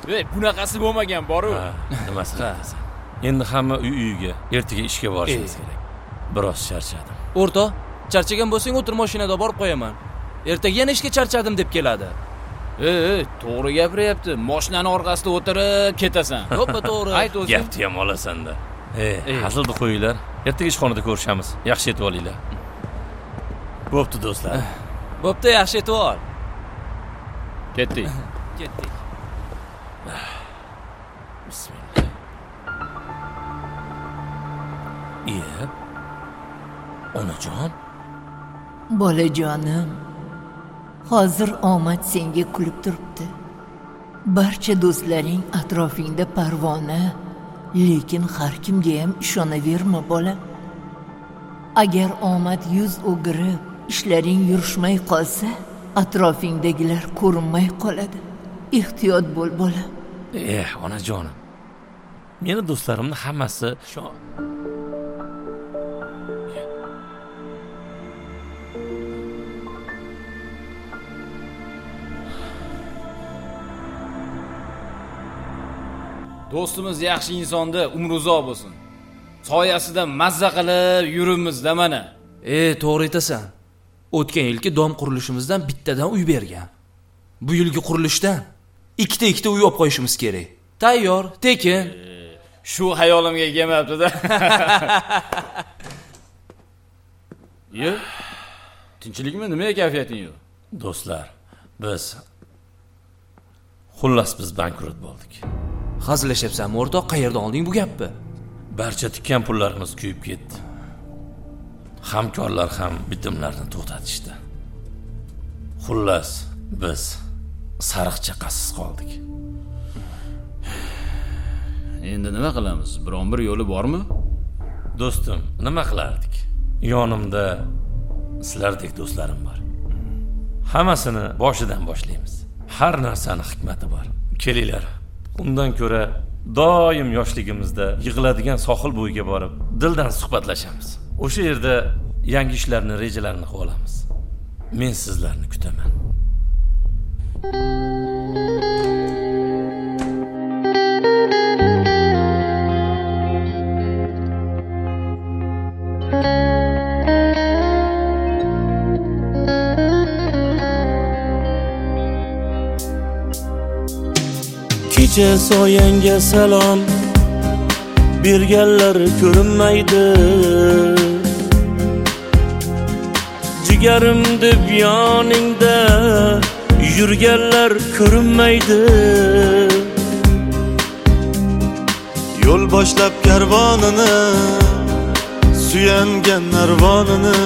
Bunaqasi bo'lmagan, boru. Nimasi qilasan? Endi hamma uyiga, ertaga ishga borishimiz kerak. Biroz charchadim. O'rtoq, charchagan bo'lsang o'tir mashinada borib qo'yaman. Ertaga yana ishga charchadim deb keladi. To'g'ri gapiryapti. Mashinani orqasida o'tirib ketasan. Yo'qmi to'g'ri? Ayt o'zing. Gapni ham olasan-da. Hazilni qo'yinglar. Ertaga ishxonada ko'rishamiz. Yaxshi etib olinglar. Bo'pti do'stlar. Bo'pti, yaxshi etib ol. Ketdik. Bismillah. Onajon? Bolajonim, hozir omad senga kulib turibdi. Barcha do'stlaring atrofingda parvona, lekin har kimga ham ishonaverma bola. Agar omad yuz o'girib, ishlaring yurishmay qolsa, atrofingdagilar ko'rinmay qoladi. Ehtiyot bo'l bola. Onajonim. Meni do'stlarimning hammasi Do'stimiz yaxshi insonda umri uzoq bo'lsin. Soyasida mazza qilib yurimiz-da mana. To'g'ri aytasan. O'tgan yilgi dom qurilishimizdan bittadan uy bergan. Bu yilgi qurilishdan ikkita uy olib qo'yishimiz kerak. Tayyor, tekin. Shu hayolimga kelmabdi-da. Tinchlikmi? Nima kayfiyating yo'q? Do'stlar, biz bankrot bo'ldik. Hazillashyapsanmi o'rtoq? Qayerdan olding bu gapni? Barcha tikkan pullarimiz kuyib ketdi. Hamkorlar ham bitimlarni to'xtatishdi. Xullas, biz sariqchaqasiz qoldik. Endi nima qilamiz? Biron bir yo'li bormi? Do'stim, nima qilardik? Yonimda sizlardek do'stlarim bor. Hammasini boshidan boshlaymiz. Har narsani hikmati bor. Kelinglar. Undan ko'ra doim yoshligimizda yig'iladigan sohil bo'yiga borib, dildan suhbatlashamiz. O'sha yerda yangi ishlarni, rejalarini qilib olamiz. Men sizlarni kutaman. Kecha soyangga salom berganlar ko'rinmaydi. Jigarim deb yoningda yurganlar ko'rinmaydi. Yo'l boshlab karvonini, suyangan narvonini,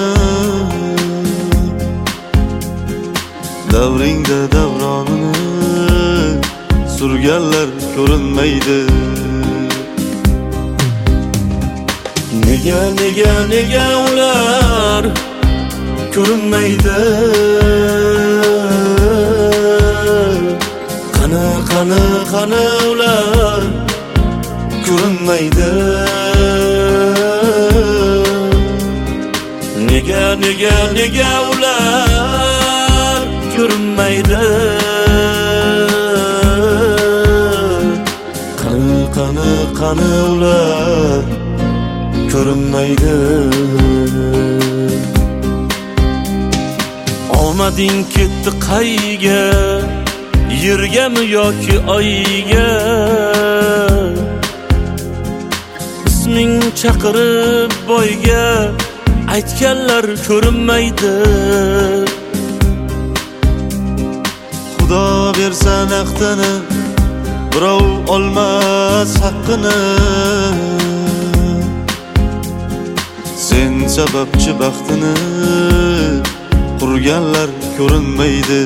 davringda davronini surganlar ko'rinmaydi. Nega ular ko'rinmaydi? Qani ular ko'rinmaydi? Nega ular ko'rinmaydi? Qani ular ko'rinmaydi? Omading ketdi qayga, yergami yoki oyga? Isming chaqirib boyga aytganlar ko'rinmaydi. Xudo bersa naqdini, birov olmas haqqini. Sen sababchi baxtini qurganlar ko'rinmaydi.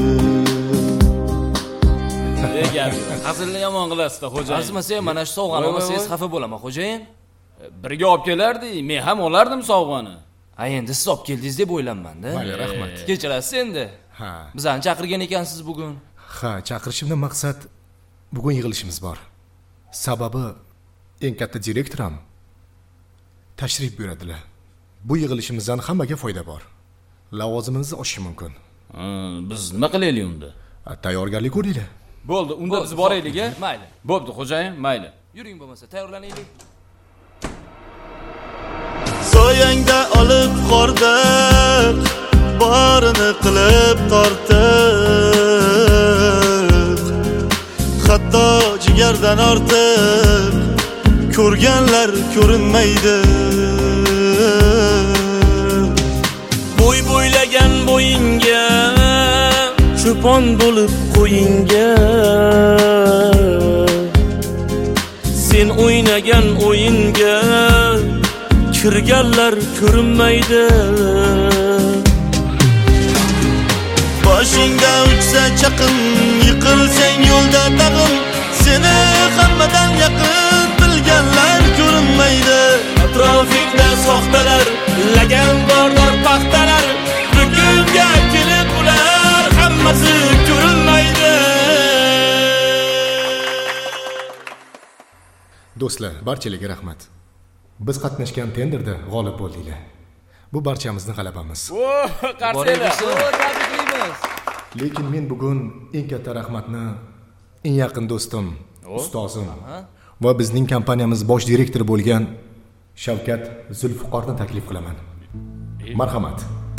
Hazilni yomon qilasiz-da, xo'jayin. Azmasa ham mana shu sovg'ani olmasangiz xafa bo'laman, xo'jayin. Birga olib kelardi, men ham olardim sovg'ani. Endi siz olib keldingiz deb o'ylanmanda. Mayli, rahmat. Kechirasiz endi. Bizani chaqirgan ekansiz bugun. Chaqirishimdan maqsad bugun yig'ilishimiz bor. Sababi eng katta direktor ham tashrif buyuradilar. Bu yig'ilishimizdan hammaga foyda bor. Lavozimimiz oshishi mumkin. Biz nima qilaylik unda? Tayyorgarlik ko'ringlar. Bo'ldi, unda biz boraylik, a? Mayli. Bo'pti, xo'jayin, mayli. Yuring bo'lmasa, tayyorlanaylik. soyangda olib qordiq barini qilib tortiq hatto jigardan ortiq ko'rganlar ko'rinmaydi bo'y bo'ylagan bo'yinga cho'pon bo'lib qo'yinga sen o'ynagan o'yinga kirganlar ko'rinmaydi boshingda uchsa chaqin yiqilsang yo'lda tag'in seni hammadan yaqin bilganlar ko'rinmaydi atrofingda soxtalar lagan bordor paxtalar bugunga kelib ular hammasi ko'rinmaydi Do'stlar, barchalarga rahmat. Biz qatnashgan tenderda g'olib bo'ldinglar. Bu barchamizning g'alabamiz. Qarsaylar. Tabriklaymiz. Lekin men bugun eng katta rahmatni eng yaqin do'stim, ustozim va bizning kompaniyamiz bosh direktori bo'lgan Shavkat Zulfiqorni taklif qilaman. Marhamat.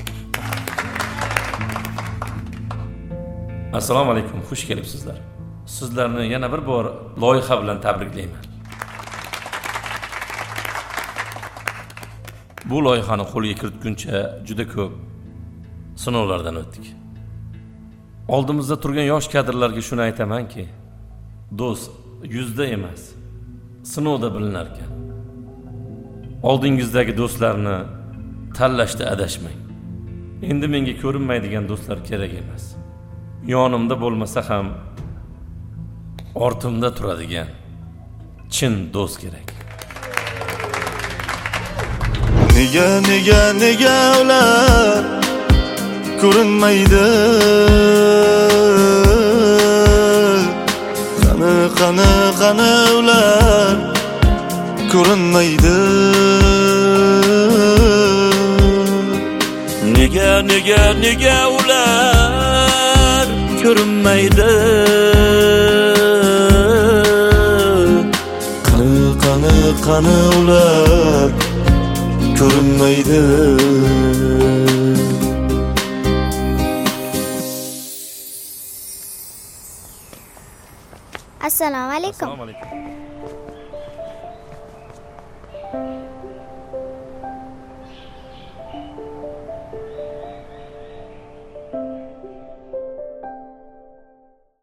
Assalomu alaykum, xush kelibsizlar. Sizlarni yana bir bor loyiha bilan tabriklayman. Bu loyihani qo'lga kiritguncha juda ko'p sinovlardan o'tdik. Oldimizda turgan yosh kadrlarga shuni aytamanki, do'st yuzda emas, sinovda bilinar ekan. Oldingizdagi do'stlarni tanlashda adashmang. Endi menga ko'rinmaydigan do'stlar kerak emas. Yonimda bo'lmasa ham ortimda turadigan chin do'st kerak. Nega ular ko'rinmaydi qani ular ko'rinmaydi nega ular ko'rinmaydi qani ular ko'rinmaydi Assalomu alaykum. Assalomu alaykum.